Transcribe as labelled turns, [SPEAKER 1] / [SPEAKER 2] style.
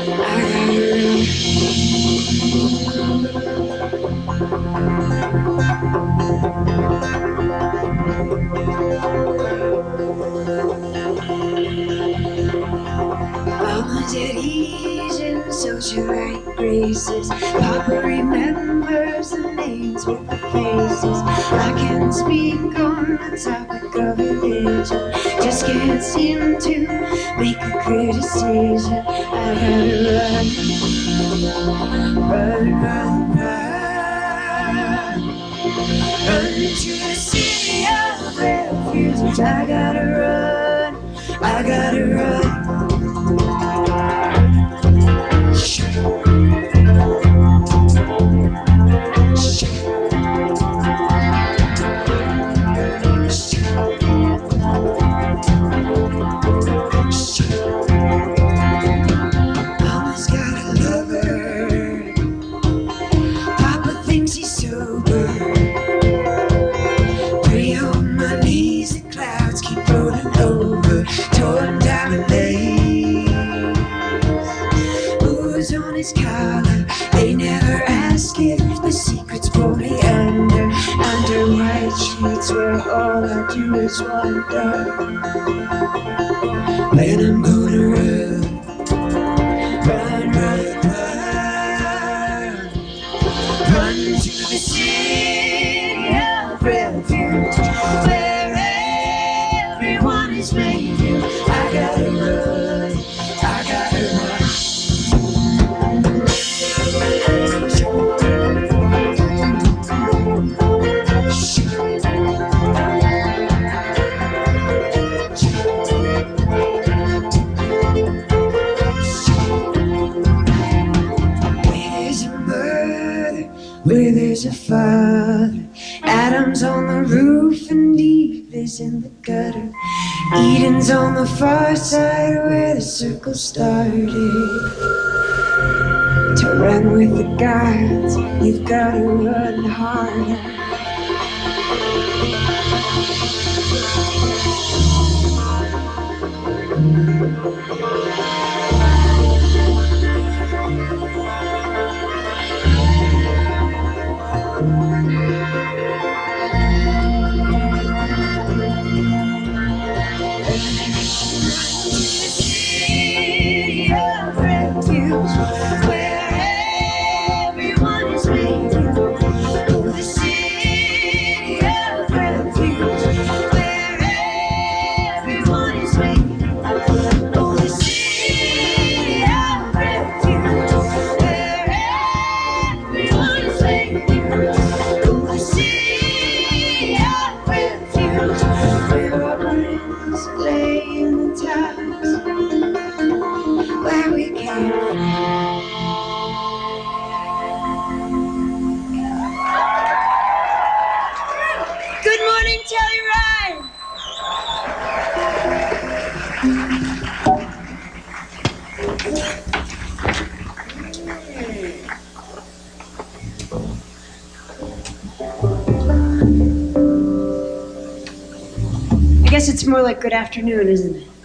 [SPEAKER 1] Mama's at ease in socialite graces. Papa remembers the names with the faces. I can speak on the topic of religion, just can't seem to make a clear decision. I gotta run to the city of refuge. I gotta run. Mama's got a lover. Papa thinks he's sober. Pray on my knees, the clouds keep rolling over. Torn diamond lace, booze on his collar. They never ask if the secret's fully under white sheets where all I do is wonder when I'm gonna run to the city of refuge where everyone is made new. I gotta run, I gotta run. Where there's a father, Adam's on the roof and Eve is in the gutter. Eden's on the far side where the circle started. To run with the gods, you've gotta run harder. Where we came from. Good morning, Telluride. I guess it's more like good afternoon, isn't it?